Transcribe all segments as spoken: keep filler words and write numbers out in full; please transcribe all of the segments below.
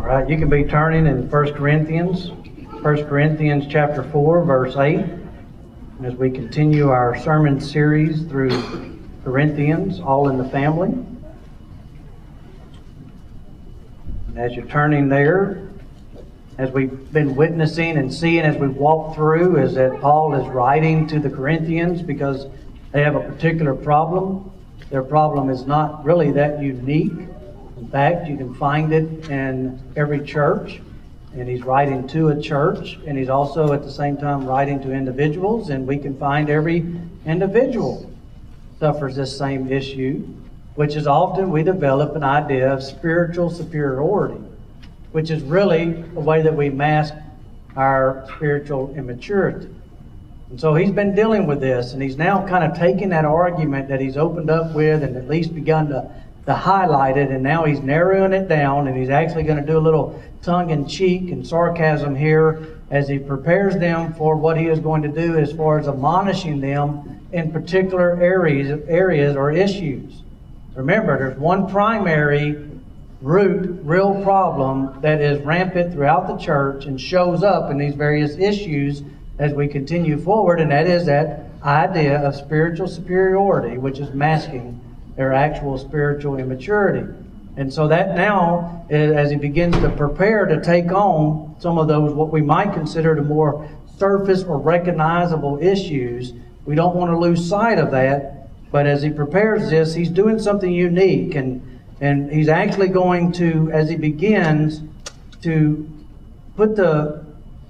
All right, you can be turning in First Corinthians, First Corinthians chapter four, verse eight, as we continue our sermon series through Corinthians, all in the family. And as you're turning there, as we've been witnessing and seeing as we walk through, is that Paul is writing to the Corinthians because they have a particular problem. Their problem is not really that unique. In fact, you can find it in every church. And he's writing to a church, and he's also at the same time writing to individuals, and we can find every individual suffers this same issue, which is often we develop an idea of spiritual superiority, which is really the way that we mask our spiritual immaturity. And so he's been dealing with this, and he's now kind of taken that argument that he's opened up with and at least begun to, to highlight it, and now he's narrowing it down, and he's actually going to do a little tongue-in-cheek and sarcasm here as he prepares them for what he is going to do as far as admonishing them in particular areas, areas or issues. Remember, there's one primary root, real problem that is rampant throughout the church and shows up in these various issues as we continue forward, and that is that idea of spiritual superiority, which is masking their actual spiritual immaturity. And so that now, as he begins to prepare to take on some of those, what we might consider the more surface or recognizable issues, we don't want to lose sight of that. But as he prepares this, he's doing something unique, and, and he's actually going to, as he begins to put the,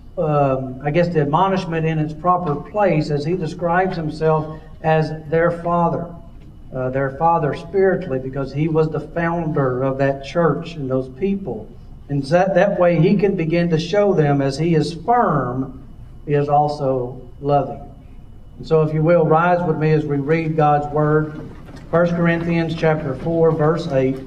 um, I guess, the admonishment in its proper place as he describes himself as their father. Uh, their father spiritually, because he was the founder of that church and those people. And that, that way he can begin to show them as he is firm, he is also loving. And so if you will, rise with me as we read God's Word. First Corinthians chapter four, verse eight.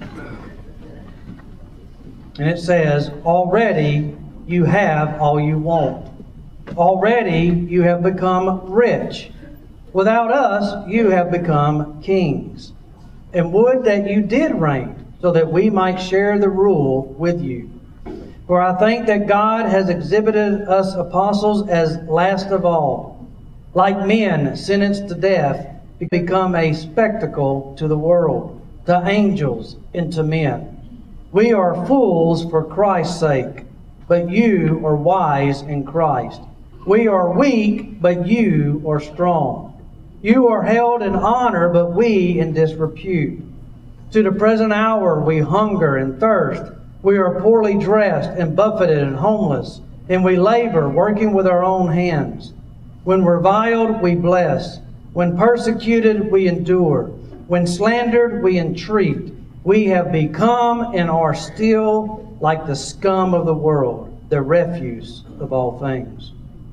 And it says, "Already you have all you want. Already you have become rich. Without us, you have become kings. And would that you did reign, so that we might share the rule with you. For I think that God has exhibited us apostles as last of all, like men sentenced to death, to become a spectacle to the world, to angels, and to men. We are fools for Christ's sake, but you are wise in Christ. We are weak, but you are strong. You are held in honor, but we in disrepute. To the present hour we hunger and thirst. We are poorly dressed and buffeted and homeless. And we labor, working with our own hands. When reviled, we bless. When persecuted, we endure. When slandered, we entreat. We have become and are still like the scum of the world, the refuse of all things.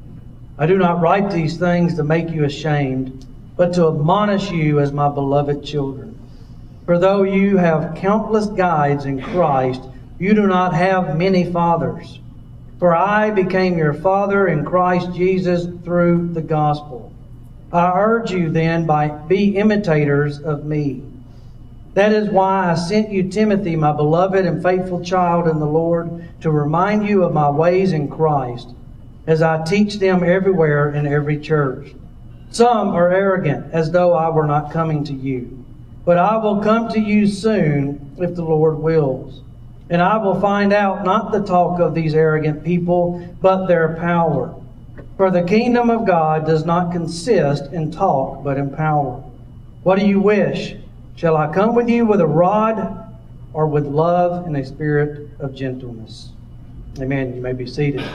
I do not write these things to make you ashamed, but to admonish you as my beloved children. For though you have countless guides in Christ, you do not have many fathers. For I became your father in Christ Jesus through the gospel. I urge you then, by be imitators of me. That is why I sent you Timothy, my beloved and faithful child in the Lord, to remind you of my ways in Christ, as I teach them everywhere in every church. Some are arrogant, as though I were not coming to you. But I will come to you soon, if the Lord wills. And I will find out not the talk of these arrogant people, but their power. For the kingdom of God does not consist in talk, but in power. What do you wish? Shall I come with you with a rod, or with love and a spirit of gentleness?" Amen. You may be seated.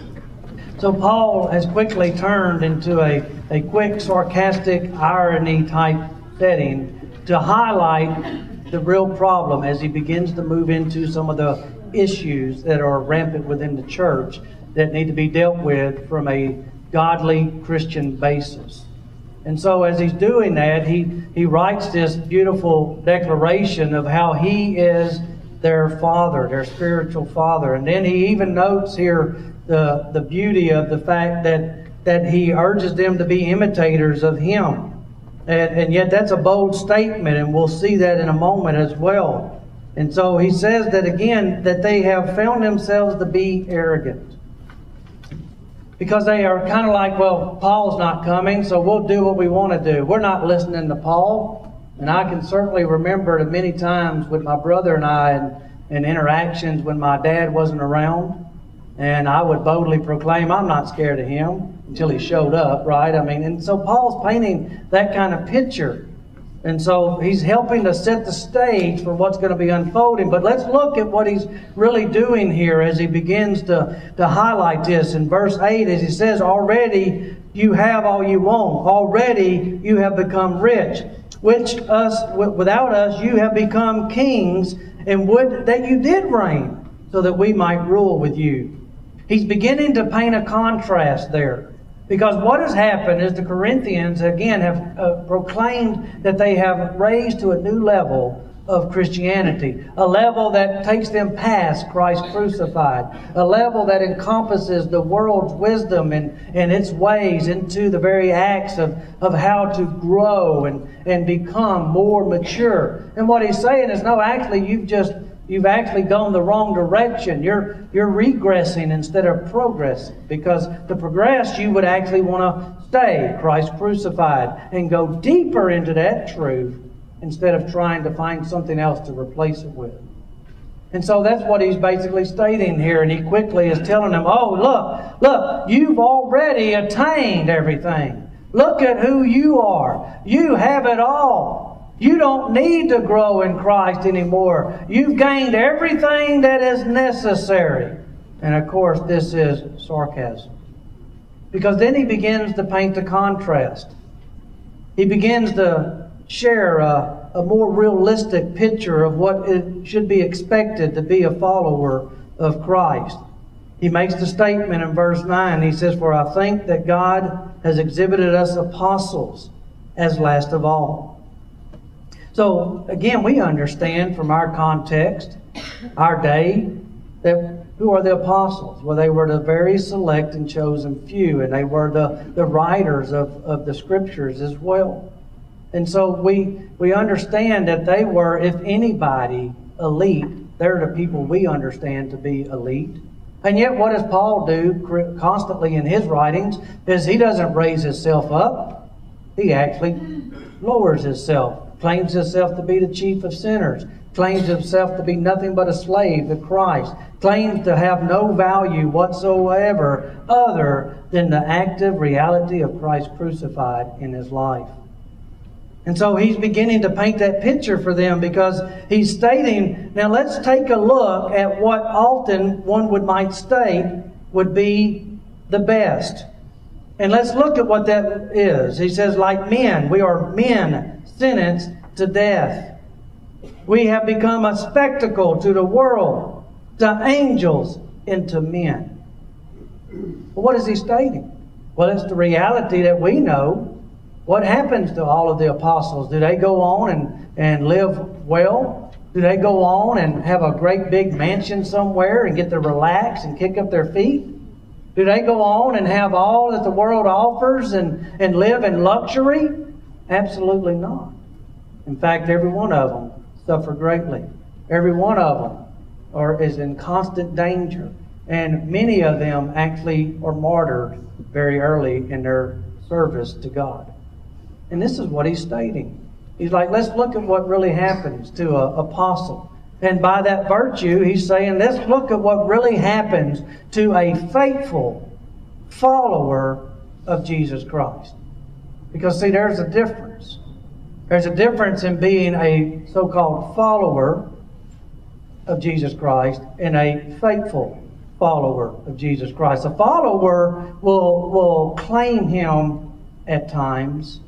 So Paul has quickly turned into a, a quick, sarcastic, irony-type setting to highlight the real problem as he begins to move into some of the issues that are rampant within the church that need to be dealt with from a godly Christian basis. And so as he's doing that, he, he writes this beautiful declaration of how he is their father, their spiritual father. And then he even notes here the, the beauty of the fact that, that he urges them to be imitators of him. And, and yet that's a bold statement, and we'll see that in a moment as well. And so he says that again, that they have found themselves to be arrogant. Because they are kind of like, well, Paul's not coming, so we'll do what we want to do. We're not listening to Paul. And I can certainly remember the many times with my brother and I and, and interactions when my dad wasn't around. And I would boldly proclaim, I'm not scared of him, until he showed up, right? I mean, and so Paul's painting that kind of picture. And so he's helping to set the stage for what's going to be unfolding. But let's look at what he's really doing here as he begins to, to highlight this. In verse eight, as he says, already you have all you want. Already you have become rich. Which us, without us, you have become kings, and would that you did reign, so that we might rule with you. He's beginning to paint a contrast there. Because what has happened is the Corinthians, again, have uh, proclaimed that they have raised to a new level of Christianity. A level that takes them past Christ crucified. A level that encompasses the world's wisdom and, and its ways into the very acts of, of how to grow and, and become more mature. And what he's saying is, no, actually, you've just You've actually gone the wrong direction. You're, you're regressing instead of progressing. Because to progress, you would actually want to stay Christ crucified and go deeper into that truth instead of trying to find something else to replace it with. And so that's what he's basically stating here. And he quickly is telling them, oh, look, look, you've already attained everything. Look at who you are. You have it all. You don't need to grow in Christ anymore. You've gained everything that is necessary. And of course, this is sarcasm. Because then he begins to paint the contrast. He begins to share a, a more realistic picture of what it should be expected to be a follower of Christ. He makes the statement in verse nine. He says, for I think that God has exhibited us apostles as last of all. So, again, we understand from our context, our day, that who are the apostles? Well, they were the very select and chosen few, and they were the, the writers of, of the Scriptures as well. And so we, we understand that they were, if anybody, elite. They're the people we understand to be elite. And yet, what does Paul do constantly in his writings? Is he doesn't raise himself up. He actually lowers himself. Claims himself to be the chief of sinners. Claims himself to be nothing but a slave to Christ. Claims to have no value whatsoever other than the active reality of Christ crucified in his life. And so he's beginning to paint that picture for them because he's stating, now let's take a look at what often one would might state would be the best. And let's look at what that is. He says, like men, we are men sentenced to death. We have become a spectacle to the world, to angels, and to men. Well, what is he stating? Well, it's the reality that we know. What happens to all of the apostles? Do they go on and, and live well? Do they go on and have a great big mansion somewhere and get to relax and kick up their feet? Do they go on and have all that the world offers and, and live in luxury? Absolutely not. In fact, every one of them suffer greatly. Every one of them are, is in constant danger. And many of them actually are martyred very early in their service to God. And this is what he's stating. He's like, let's look at what really happens to an apostle. And by that virtue, he's saying, let's look at what really happens to a faithful follower of Jesus Christ. Because, see, there's a difference. There's a difference in being a so-called follower of Jesus Christ and a faithful follower of Jesus Christ. A follower will, will claim Him at times,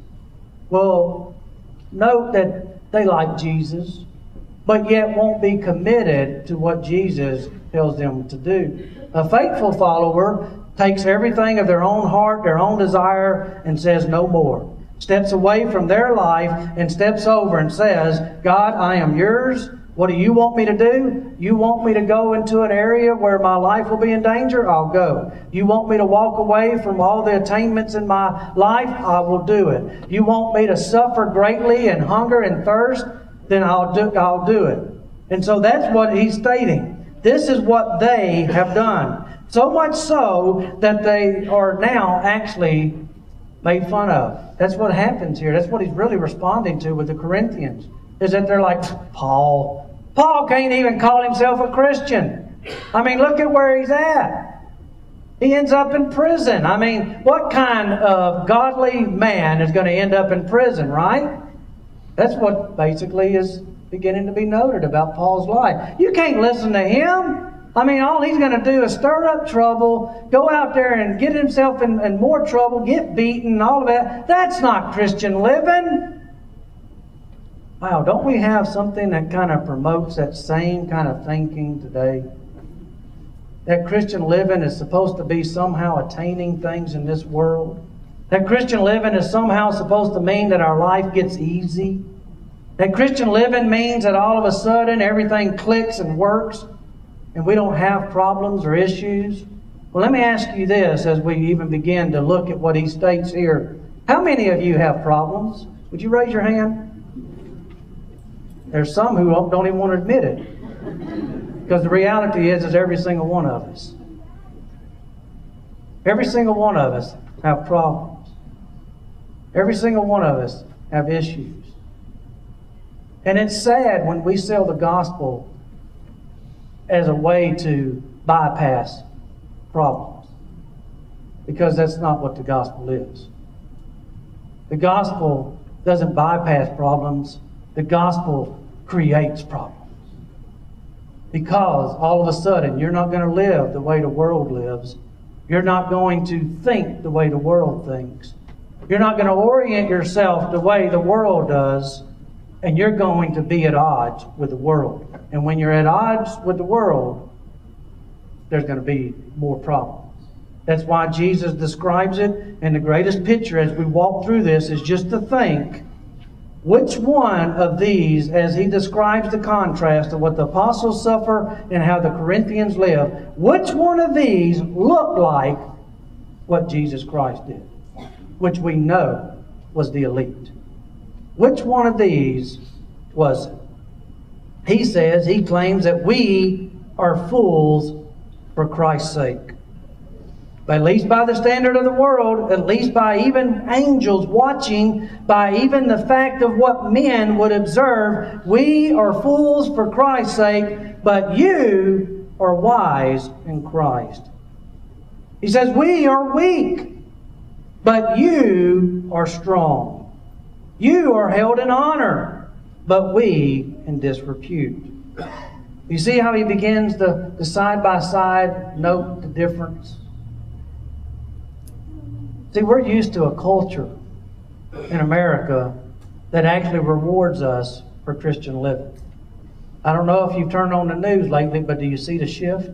will note that they like Jesus, but yet won't be committed to what Jesus tells them to do. A faithful follower takes everything of their own heart, their own desire, and says no more. Steps away from their life and steps over and says, God, I am yours. What do you want me to do? You want me to go into an area where my life will be in danger? I'll go. You want me to walk away from all the attainments in my life? I will do it. You want me to suffer greatly and hunger and thirst? Then I'll do, I'll do it. And so that's what he's stating. This is what they have done. So much so that they are now actually made fun of. That's what happens here. That's what he's really responding to with the Corinthians. Is that they're like, Paul. Paul can't even call himself a Christian. I mean, look at where he's at. He ends up in prison. I mean, what kind of godly man is going to end up in prison, right? That's what basically is beginning to be noted about Paul's life. You can't listen to him. I mean, all he's going to do is stir up trouble, go out there and get himself in, in more trouble, get beaten, all of that. That's not Christian living. Wow, don't we have something that kind of promotes that same kind of thinking today? That Christian living is supposed to be somehow attaining things in this world. That Christian living is somehow supposed to mean that our life gets easy. That Christian living means that all of a sudden everything clicks and works and we don't have problems or issues. Well, let me ask you this as we even begin to look at what he states here. How many of you have problems? Would you raise your hand? There's some who don't even want to admit it. Because the reality is, is every single one of us. Every single one of us have problems. Every single one of us have issues. And it's sad when we sell the gospel as a way to bypass problems. Because that's not what the gospel is. The gospel doesn't bypass problems. The gospel creates problems. Because all of a sudden you're not going to live the way the world lives. You're not going to think the way the world thinks. You're not going to orient yourself the way the world does. And you're going to be at odds with the world. And when you're at odds with the world, there's going to be more problems. That's why Jesus describes it. And the greatest picture as we walk through this is just to think, which one of these, as he describes the contrast of what the apostles suffer and how the Corinthians live, which one of these looked like what Jesus Christ did? Which we know was the elite. Which one of these was it? He says, he claims that we are fools for Christ's sake. But at least by the standard of the world, at least by even angels watching, by even the fact of what men would observe, we are fools for Christ's sake, but you are wise in Christ. He says, we are weak, but you are strong. You are held in honor, but we in disrepute. You see how he begins the, the side-by-side note the difference? See, we're used to a culture in America that actually rewards us for Christian living. I don't know if you've turned on the news lately, but do you see the shift?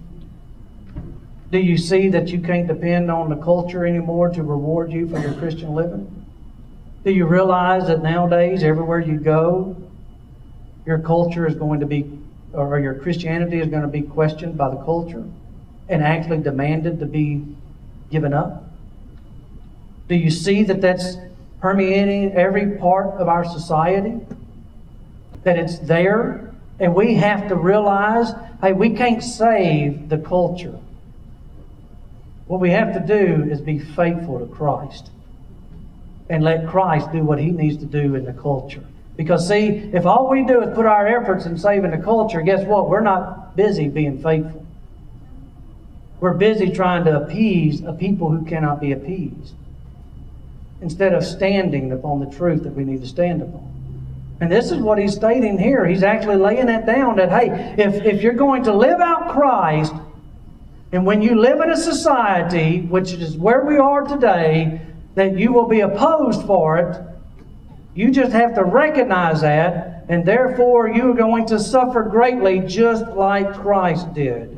Do you see that you can't depend on the culture anymore to reward you for your Christian living? Do you realize that nowadays, everywhere you go, your culture is going to be, or your Christianity is going to be questioned by the culture and actually demanded to be given up? Do you see that that's permeating every part of our society? That it's there? And we have to realize, hey, we can't save the culture. What we have to do is be faithful to Christ. And let Christ do what He needs to do in the culture. Because see, if all we do is put our efforts in saving the culture, guess what? We're not busy being faithful. We're busy trying to appease a people who cannot be appeased, instead of standing upon the truth that we need to stand upon. And this is what he's stating here. He's actually laying that down that, hey, if, if you're going to live out Christ, and when you live in a society, which is where we are today, that you will be opposed for it, you just have to recognize that, and therefore you are going to suffer greatly just like Christ did.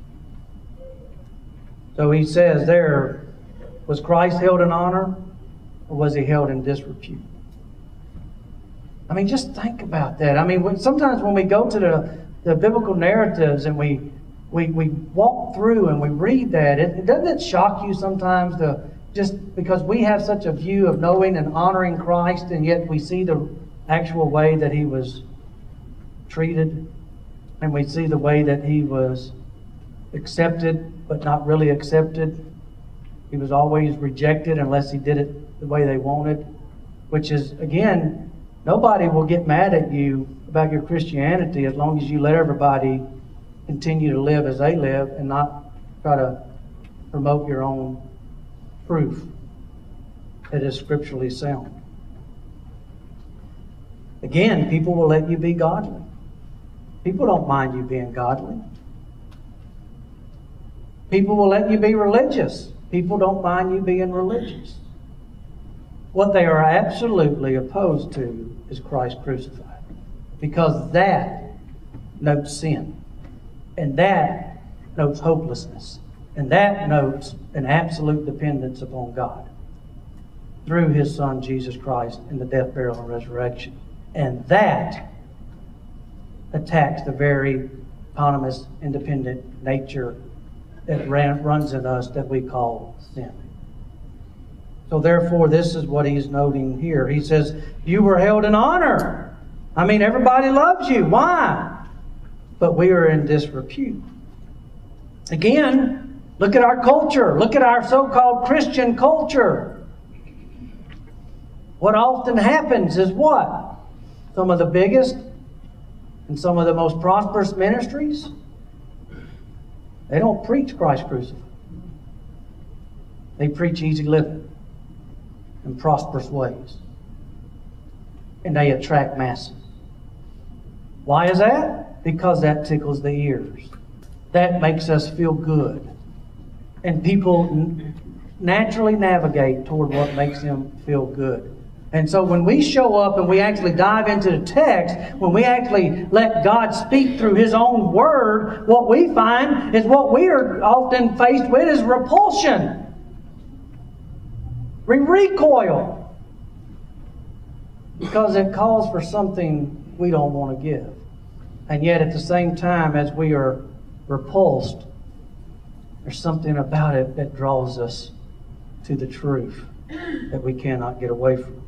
So he says there, was Christ held in honor, or was He held in disrepute? I mean, just think about that. I mean, when, sometimes when we go to the, the biblical narratives and we, we we walk through and we read that, it, doesn't it shock you sometimes to just because we have such a view of knowing and honoring Christ, and yet we see the actual way that He was treated And we see the way that he was accepted, but not really accepted. He was always rejected unless he did it the way they wanted. Which is, again, nobody will get mad at you about your Christianity as long as you let everybody continue to live as they live and not try to promote your own proof that is scripturally sound. Again, people will let you be godly. People don't mind you being godly. People will let you be religious. People don't mind you being religious. What they are absolutely opposed to is Christ crucified. Because that notes sin. And that notes hopelessness. And that notes an absolute dependence upon God through His Son, Jesus Christ, in the death, burial, and resurrection. And that attacks the very autonomous, independent nature that ran, runs in us that we call sin. So therefore, this is what he's noting here. He says, you were held in honor. I mean, everybody loves you. Why? But we are in disrepute. Again, look at our culture. Look at our so-called Christian culture. What often happens is what? Some of the biggest and some of the most prosperous ministries, they don't preach Christ crucified. They preach easy living in prosperous ways. And they attract masses. Why is that? Because that tickles the ears. That makes us feel good. And people n- naturally navigate toward what makes them feel good. And so when we show up and we actually dive into the text, when we actually let God speak through His own Word, what we find is what we are often faced with is repulsion. We recoil. Because it calls for something we don't want to give. And yet at the same time as we are repulsed, there's something about it that draws us to the truth that we cannot get away from.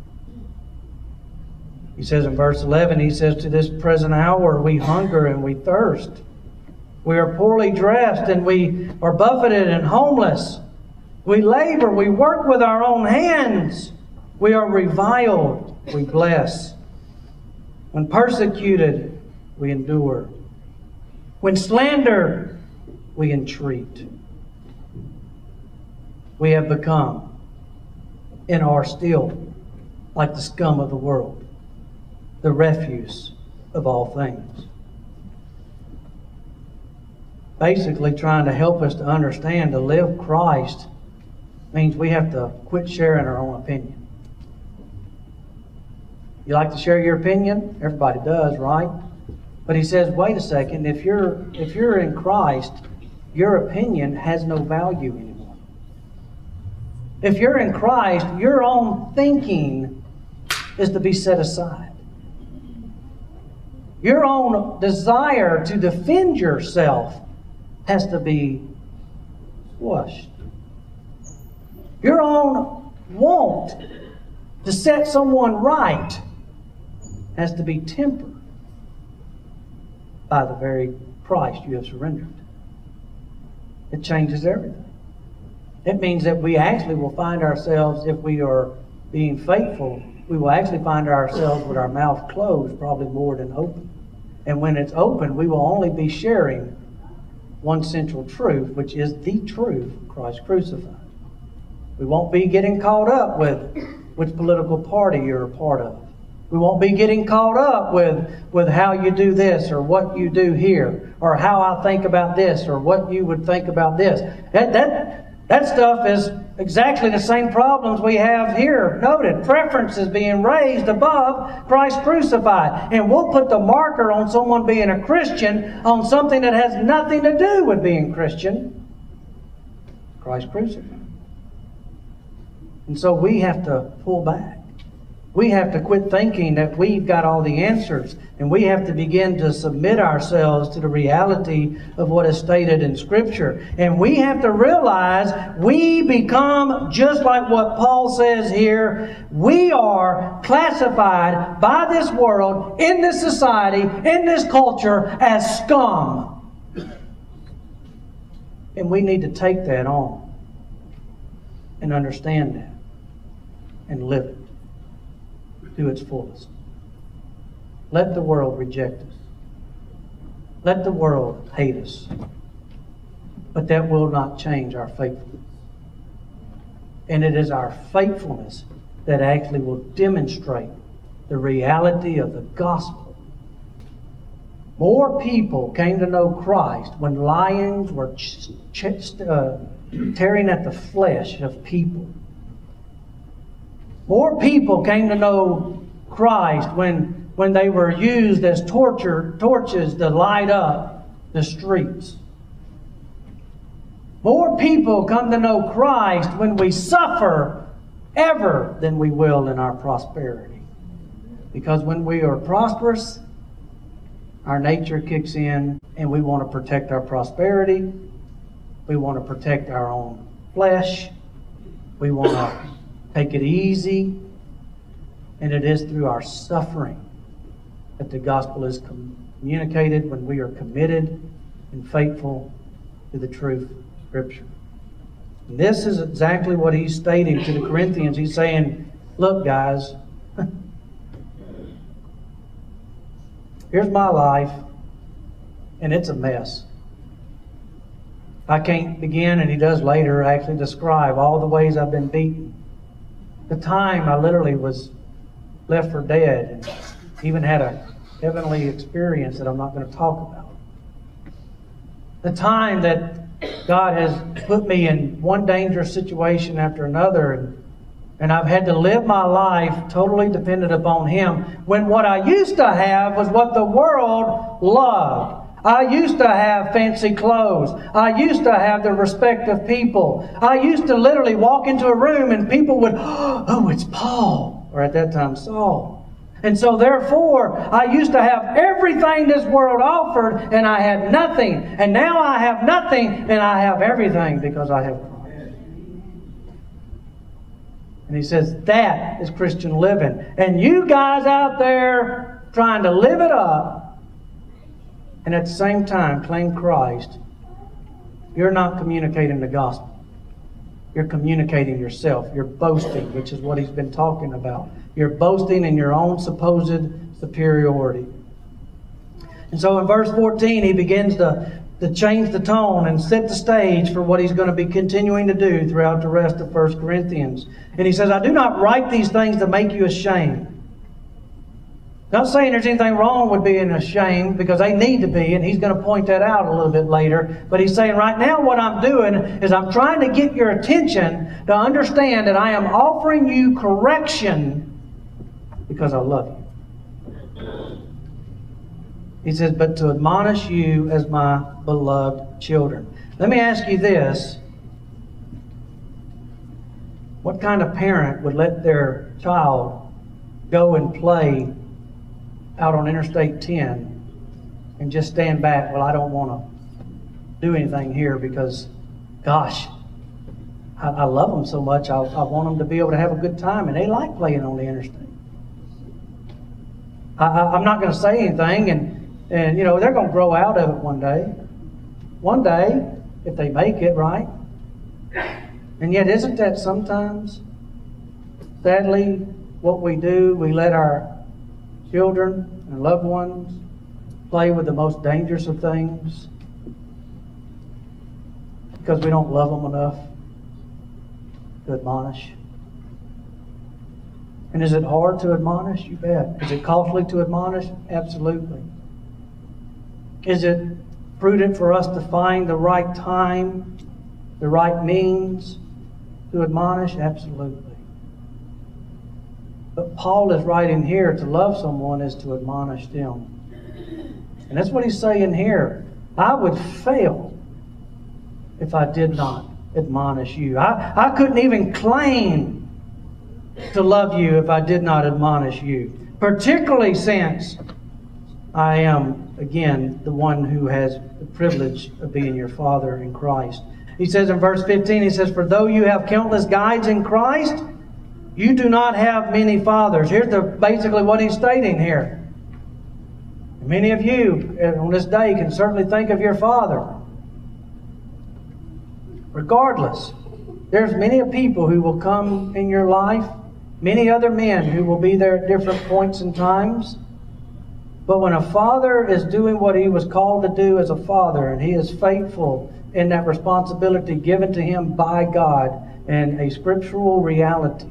He says in verse eleven, he says, to this present hour we hunger and we thirst. We are poorly dressed and we are buffeted and homeless. We labor, we work with our own hands. We are reviled, we bless. When persecuted, we endure. When slandered, we entreat. We have become and are still like the scum of the world, the refuse of all things. Basically trying to help us to understand to live Christ means we have to quit sharing our own opinion. You like to share your opinion? Everybody does, right? But he says, wait a second, if you're if you're in Christ, your opinion has no value anymore. If you're in Christ, your own thinking is to be set aside. Your own desire to defend yourself has to be squashed. Your own want to set someone right has to be tempered by the very Christ you have surrendered. It changes everything. It means that we actually will find ourselves, if we are being faithful, we will actually find ourselves with our mouth closed, probably more than open. And when it's open, we will only be sharing one central truth, which is the truth, Christ crucified. We won't be getting caught up with which political party you're a part of. We won't be getting caught up with, with how you do this or what you do here or how I think about this or what you would think about this. That, that, that stuff is exactly the same problems we have here. Noted, preferences being raised above Christ crucified. And we'll put the marker on someone being a Christian on something that has nothing to do with being Christian. Christ crucified. And so we have to pull back. We have to quit thinking that we've got all the answers, and we have to begin to submit ourselves to the reality of what is stated in Scripture. And we have to realize we become just like what Paul says here. We are classified by this world, in this society, in this culture, as scum. And we need to take that on and understand that and live it to its fullest. Let the world reject us. Let the world hate us. But that will not change our faithfulness. And it is our faithfulness that actually will demonstrate the reality of the gospel. More people came to know Christ when lions were ch- ch- uh, tearing at the flesh of people. More people came to know Christ when, when they were used as torture, torches to light up the streets. More people come to know Christ when we suffer ever than we will in our prosperity. Because when we are prosperous, our nature kicks in and we want to protect our prosperity. We want to protect our own flesh. We want to take it easy. And it is through our suffering that the gospel is communicated when we are committed and faithful to the truth of Scripture. And this is exactly what he's stating to the Corinthians. He's saying, look, guys, here's my life, and it's a mess. I can't begin, and he does later actually describe all the ways I've been beaten. The time I literally was left for dead and even had a heavenly experience that I'm not going to talk about. The time that God has put me in one dangerous situation after another, and, and I've had to live my life totally dependent upon Him, when what I used to have was what the world loved. I used to have fancy clothes. I used to have the respect of people. I used to literally walk into a room and people would, oh, it's Paul. Or at that time, Saul. And so therefore, I used to have everything this world offered and I had nothing. And now I have nothing and I have everything because I have Christ. And he says, that is Christian living. And you guys out there trying to live it up, and at the same time claim Christ, you're not communicating the gospel. You're communicating yourself. You're boasting, which is what he's been talking about. You're boasting in your own supposed superiority. And so in verse fourteen, he begins to, to change the tone and set the stage for what he's going to be continuing to do throughout the rest of First Corinthians. And he says, I do not write these things to make you ashamed. Not saying there's anything wrong with being ashamed, because they need to be, and he's going to point that out a little bit later. But he's saying right now what I'm doing is I'm trying to get your attention to understand that I am offering you correction because I love you. He says, but to admonish you as my beloved children. Let me ask you this. What kind of parent would let their child go and play out on Interstate ten and just stand back? Well, I don't want to do anything here because, gosh, I, I love them so much. I, I want them to be able to have a good time, and they like playing on the interstate. I, I, I'm not going to say anything, and, and you know, they're going to grow out of it one day. One day, if they make it, right? And yet, isn't that sometimes, sadly, what we do? We let our children and loved ones play with the most dangerous of things because we don't love them enough to admonish. And is it hard to admonish? You bet. Is it costly to admonish? Absolutely. Is it prudent for us to find the right time, the right means to admonish? Absolutely. But Paul is writing here, to love someone is to admonish them. And that's what he's saying here. I would fail if I did not admonish you. I, I couldn't even claim to love you if I did not admonish you, particularly since I am, again, the one who has the privilege of being your father in Christ. He says in verse fifteen, he says, for though you have countless guides in Christ, you do not have many fathers. Here's the, basically what he's stating here. Many of you on this day can certainly think of your father. Regardless, there's many people who will come in your life, many other men who will be there at different points and times. But when a father is doing what he was called to do as a father, and he is faithful in that responsibility given to him by God and a scriptural reality,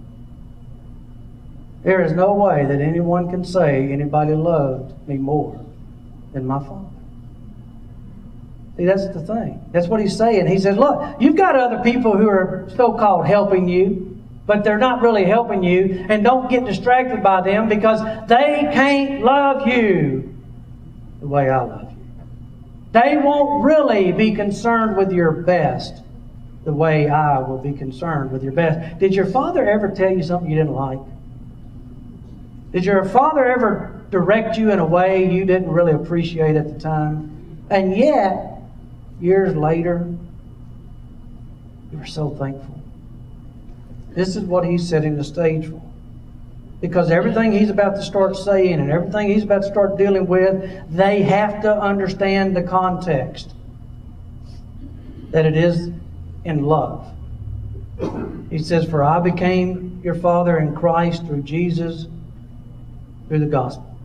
there is no way that anyone can say anybody loved me more than my father. See, that's the thing. That's what he's saying. He says, look, you've got other people who are so-called helping you, but they're not really helping you, and don't get distracted by them because they can't love you the way I love you. They won't really be concerned with your best the way I will be concerned with your best. Did your father ever tell you something you didn't like? Did your father ever direct you in a way you didn't really appreciate at the time? And yet, years later, you were so thankful. This is what he's setting the stage for. Because everything he's about to start saying and everything he's about to start dealing with, they have to understand the context. That it is in love. He says, for I became your father in Christ through Jesus, through the gospel.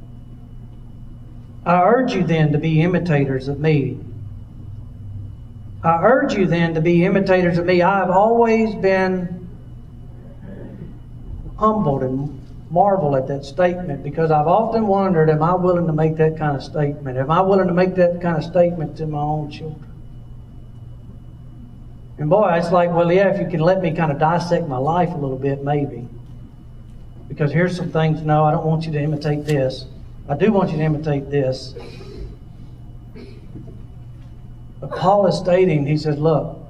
I urge you then to be imitators of me. I urge you then to be imitators of me. I have always been humbled and marvel at that statement because I've often wondered, am I willing to make that kind of statement? Am I willing to make that kind of statement to my own children? And boy, it's like, well, yeah, if you can let me kind of dissect my life a little bit, maybe. Because here's some things, no, I don't want you to imitate this. I do want you to imitate this. But Paul is stating, he says, look,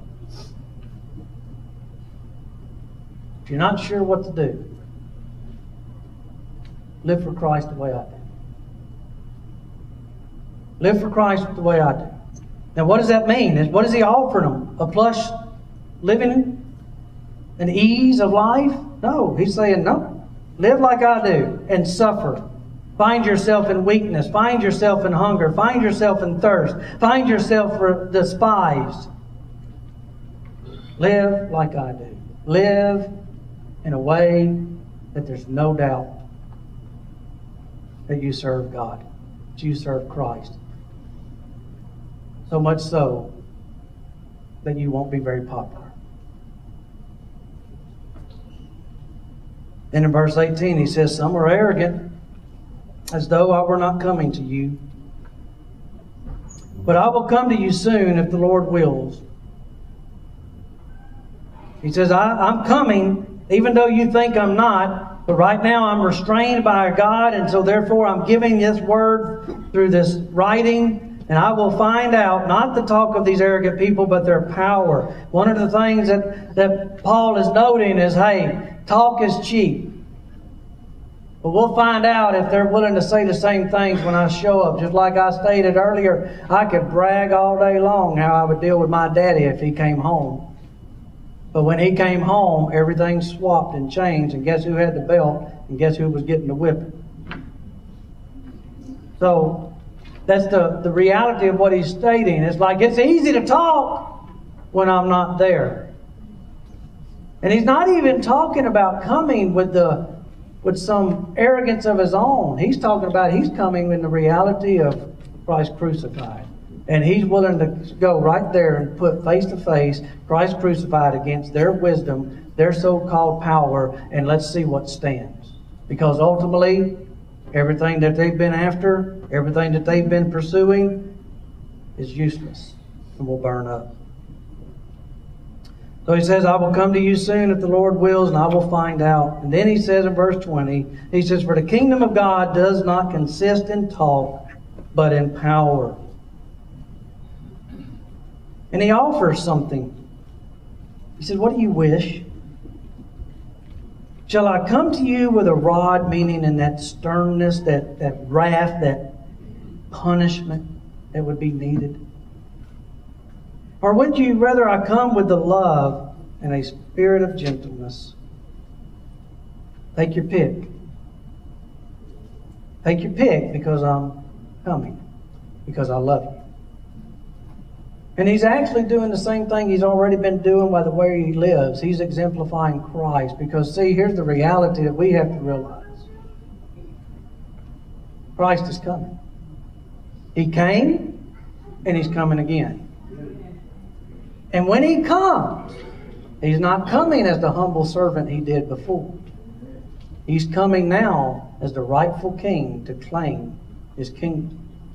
if you're not sure what to do, live for Christ the way I do. Live for Christ the way I do. Now, what does that mean? What is he offering them? A plush living? An ease of life? No, he's saying, no. Live like I do and suffer. Find yourself in weakness. Find yourself in hunger. Find yourself in thirst. Find yourself despised. Live like I do. Live in a way that there's no doubt that you serve God, that you serve Christ. So much so that you won't be very popular. Then in verse eighteen, he says, some are arrogant, as though I were not coming to you. But I will come to you soon if the Lord wills. He says, I, I'm coming, even though you think I'm not. But right now I'm restrained by God, and so therefore I'm giving this word through this writing. And I will find out, not the talk of these arrogant people, but their power. One of the things that, that Paul is noting is, hey, talk is cheap. But we'll find out if they're willing to say the same things when I show up. Just like I stated earlier, I could brag all day long how I would deal with my daddy if he came home. But when he came home, everything swapped and changed. And guess who had the belt? And guess who was getting the whipping? So that's the, the reality of what he's stating. It's like it's easy to talk when I'm not there. And he's not even talking about coming with the with some arrogance of his own. He's talking about he's coming in the reality of Christ crucified. And he's willing to go right there and put face to face Christ crucified against their wisdom, their so-called power, and let's see what stands. Because ultimately, everything that they've been after, everything that they've been pursuing is useless and will burn up. So he says, I will come to you soon if the Lord wills, and I will find out. And then he says in verse twenty, he says, for the kingdom of God does not consist in talk, but in power. And he offers something. He says, what do you wish? Shall I come to you with a rod, meaning in that sternness, that, that wrath, that punishment that would be needed? Or would you rather I come with the love and a spirit of gentleness? Take your pick. Take your pick, because I'm coming, because I love you. And he's actually doing the same thing he's already been doing by the way he lives. He's exemplifying Christ. Because, see, here's the reality that we have to realize. Christ is coming. He came, and he's coming again. And when he comes, he's not coming as the humble servant he did before. He's coming now as the rightful king to claim his kingdom.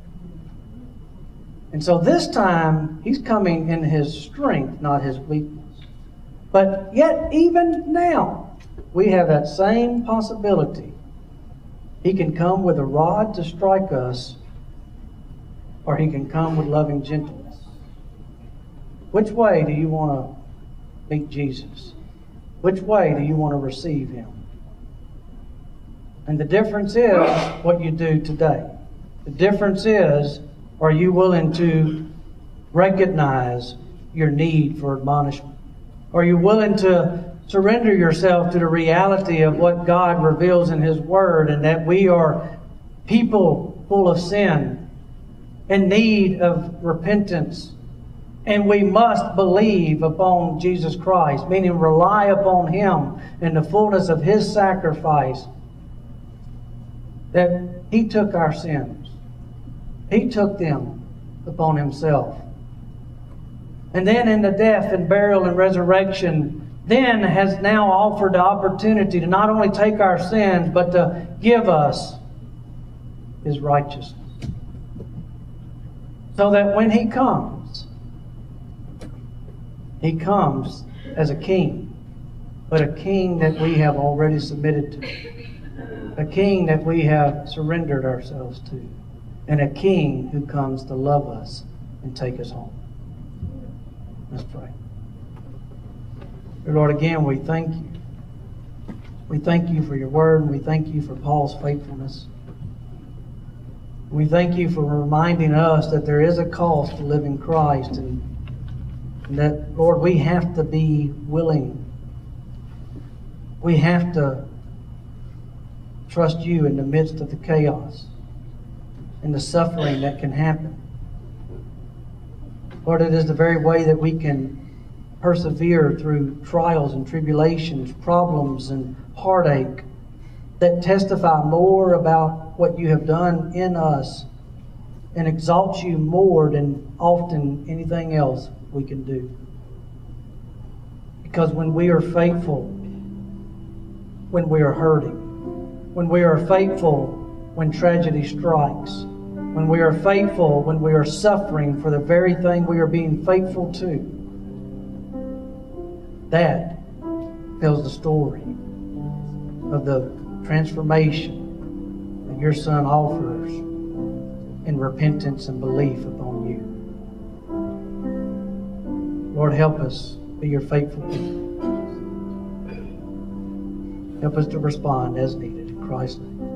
And so this time, he's coming in his strength, not his weakness. But yet, even now, we have that same possibility. He can come with a rod to strike us, or he can come with loving gentleness. Which way do you want to meet Jesus? Which way do you want to receive him? And the difference is what you do today. The difference is, are you willing to recognize your need for admonishment? Are you willing to surrender yourself to the reality of what God reveals in his word, and that we are people full of sin, in need of repentance, and we must believe upon Jesus Christ, meaning rely upon him in the fullness of his sacrifice, that he took our sins. He took them upon himself. And then in the death and burial and resurrection, then has now offered the opportunity to not only take our sins, but to give us his righteousness. So that when he comes, he comes as a king, but a king that we have already submitted to, a king that we have surrendered ourselves to, and a king who comes to love us and take us home. Let's pray. Dear Lord, again, we thank you. We thank you for your word, and we thank you for Paul's faithfulness. We thank you for reminding us that there is a cost to live in Christ, and, and that, Lord, we have to be willing. We have to trust you in the midst of the chaos and the suffering that can happen. Lord, it is the very way that we can persevere through trials and tribulations, problems and heartache, that testify more about what you have done in us and exalt you more than often anything else we can do. Because when we are faithful, when we are hurting, when we are faithful when tragedy strikes, when we are faithful when we are suffering for the very thing we are being faithful to, that tells the story of the transformation that your Son offers in repentance and belief upon you. Lord, help us be your faithful people. Help us to respond as needed. In Christ's name.